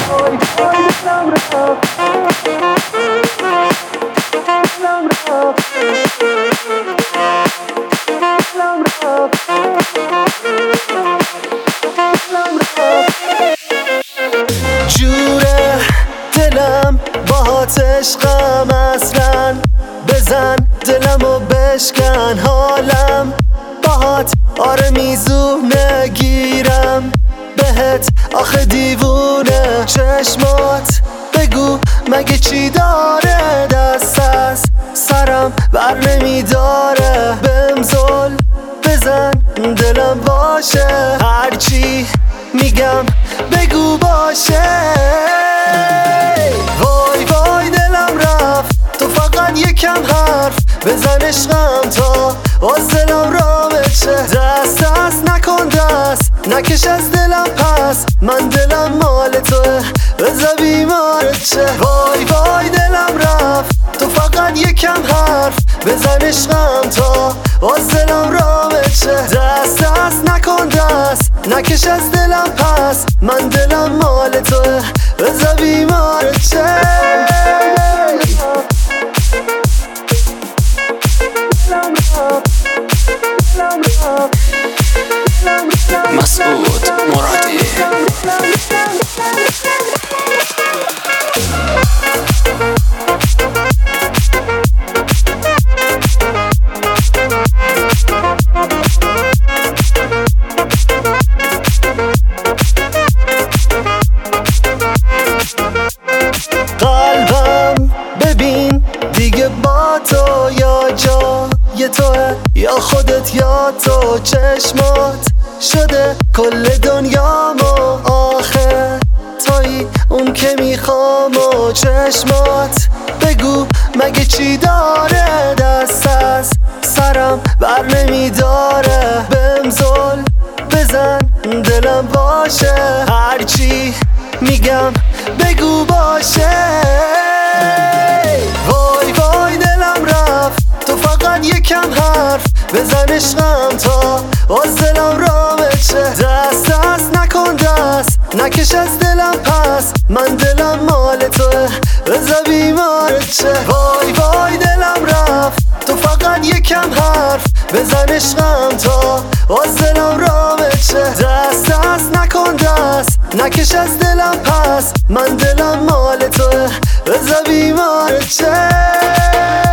جوره دلم باهات عشقم اصلا، بزن دلمو بشکن حالم باهات، آره میزونه گیرم بهت آخه دیوونه. چشمات بگو مگه چی داره، دست از سرم بر نمیداره. بهم زل بزن دلم باشه، هرچی میگم بگو باشه. وای وای دلم رفت تو فقط یکم حرف بزن عشقم تا از دلم را بچه. دست نکن دست نکش از دلم پس، من دلم مال توه بذار بیمارت چه. وای وای دلم رفت تو فقط یکم حرف بزن عشقم تا از دلم را بچه. دست نکن دست نکش از دلم پس، من دلم مال توه بذار بیمارت چه. مسعود مرادی. قلبم ببین دیگه با تو، یا جای توه یا خودت یا تو. چشمات شده کل دنیامو، آخه تویی اون که میخوام. و چشمات بگو مگه چی داره، دست از سرم بر نمیداره. بهم زل بزن دلم باشه، هرچی میگم بگو باشه. وای وای دلم رفت تو فقط یکم حرف بزن عشقم تا از دلم را بچه. دست نکن دست نکش از دلم پس، من دلم مال توه بذار بیمارت چه. وای وای دلم رفت تو فقط یکم حرف بزن عشقم تا از دلم را بچه. دست نکن دست نکش از دلم پس، من دلم مال توه بذار بیمارت چه.